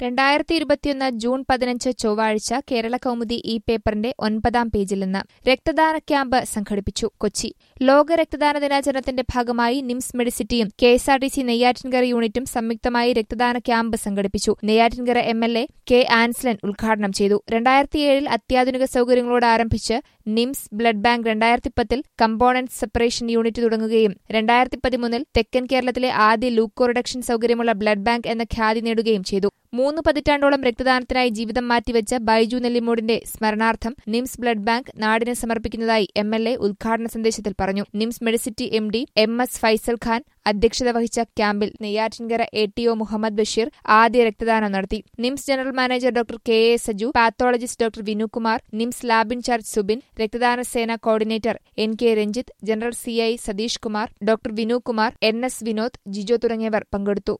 2021 June 15 ചൊവ്വാഴ്ച കേരളകൗമുദി ഈ പേപ്പറിന്റെ 9-ാം പേജിൽ നിന്ന് രക്തദാന ക്യാമ്പ് സംഘടിപ്പിച്ചു. കൊച്ചി ലോക രക്തദാന ദിനാചരണത്തിന്റെ ഭാഗമായി നിംസ് മെഡിസിറ്റിയും കെഎസ്ആർടിസി നെയ്യാറ്റിൻകര യൂണിറ്റും സംയുക്തമായി രക്തദാന ക്യാമ്പ് സംഘടിപ്പിച്ചു. നെയ്യാറ്റിൻകര എംഎൽഎ കെ ആൻസ്ലൻ ഉദ്ഘാടനം ചെയ്തു. 2007 അത്യാധുനിക സൌകര്യങ്ങളോട് ആരംഭിച്ച് NIMS blood bank 2010 component separation unit തുടങ്ങുകയും 2013 തെക്കൻ കേരളത്തിലെ ആദ്യ ലൂക്കോ റിഡക്ഷൻ സൌകര്യമുള്ള ബ്ലഡ് ബാങ്ക് എന്ന ഖ്യാതി നേടുകയും ചെയ്തു. 3 പതിറ്റാണ്ടോളം രക്തദാനത്തിനായി ജീവിതം മാറ്റിവെച്ച ബൈജു നെല്ലിമൂടിന്റെ സ്മരണാർത്ഥം നിംസ് ബ്ലഡ് ബാങ്ക് നാടിന് സമർപ്പിക്കുന്നതായി എംഎൽഎ ഉദ്ഘാടന സന്ദേശത്തിൽ പറഞ്ഞു. നിംസ് മെഡിസിറ്റി എംഡി എംഎസ് ഫൈസൽ ഖാൻ അധ്യക്ഷത വഹിച്ച ക്യാമ്പിൽ നെയ്യാറ്റിൻകര എടിഒ മുഹമ്മദ് ബഷീർ ആദ്യ രക്തദാനം നടത്തി. NIMS general manager doctor K A. Saju, pathologist doctor Vinukumar, NIMS lab in charge Subin, രക്തദാന സേന coordinator N K. Ranjith, general CI Satheesh Kumar, doctor Vinukumar, N S. Vinod, Jijo തുടങ്ങിയവർ പങ്കെടുത്തു.